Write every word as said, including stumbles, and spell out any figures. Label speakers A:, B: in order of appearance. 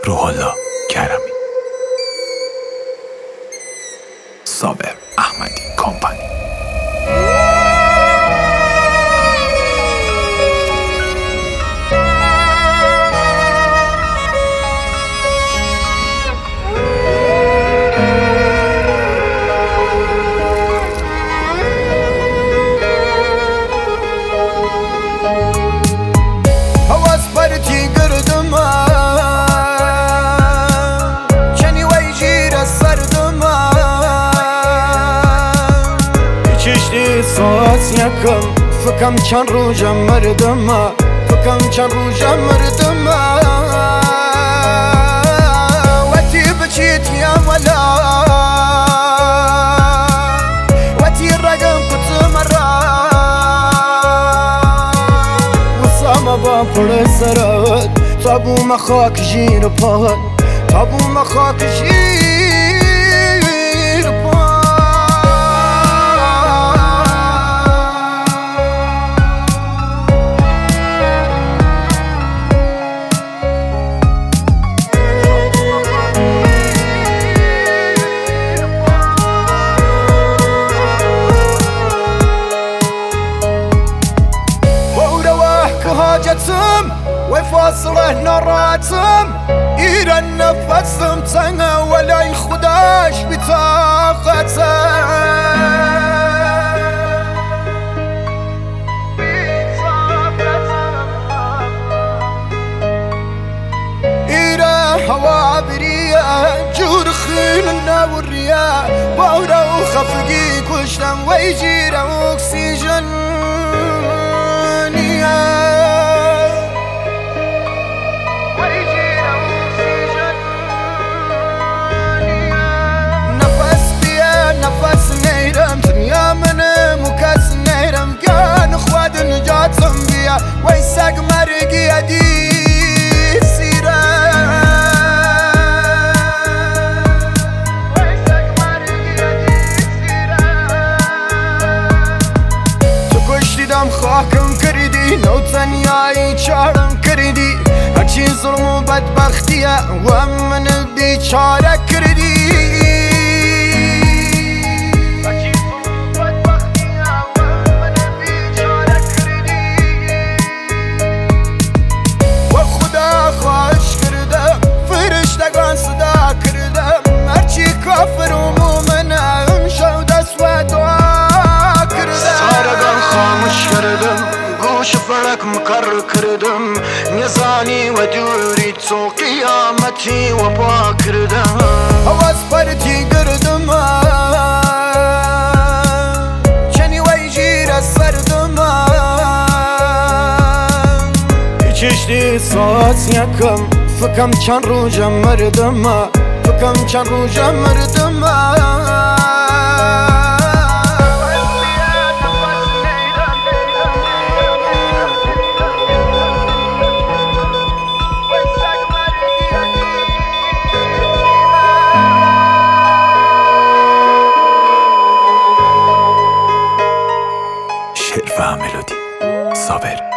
A: روح الله کرمی. صابر احمدی کمپانی.
B: ساعت یکم فکم چند روزم مردم فکم چند روزم مردم وقتی بچیت یا ولا وقتی رقم کت مرا وصام با پر سرات تابو مخاک جیر پاد تابو مخاک جیر حاجتم وفاصله نراتم إيرا نفسم تنها ولا يخداش بطاقتم إيرا هوا بريا جور خيلنا والرياح باورا وخفقي كشتم ويجيرا أكسجين ويساق مرقي أدي سيرا ويساق مرقي أدي سيرا تكشتي دم خاكم كردي لو تنياي چارم كردي هرچي ظلم و بدبختية ومن بيچارة كردي شفرك مكرر كردم نزاني ودوري تو قيامتي وباكردم هواز برتي قردم شني ويجير السردم يشتي صوت يكم فكم كان روجا مردم فكم كان روجا مردم
A: شعر و ملودی صابر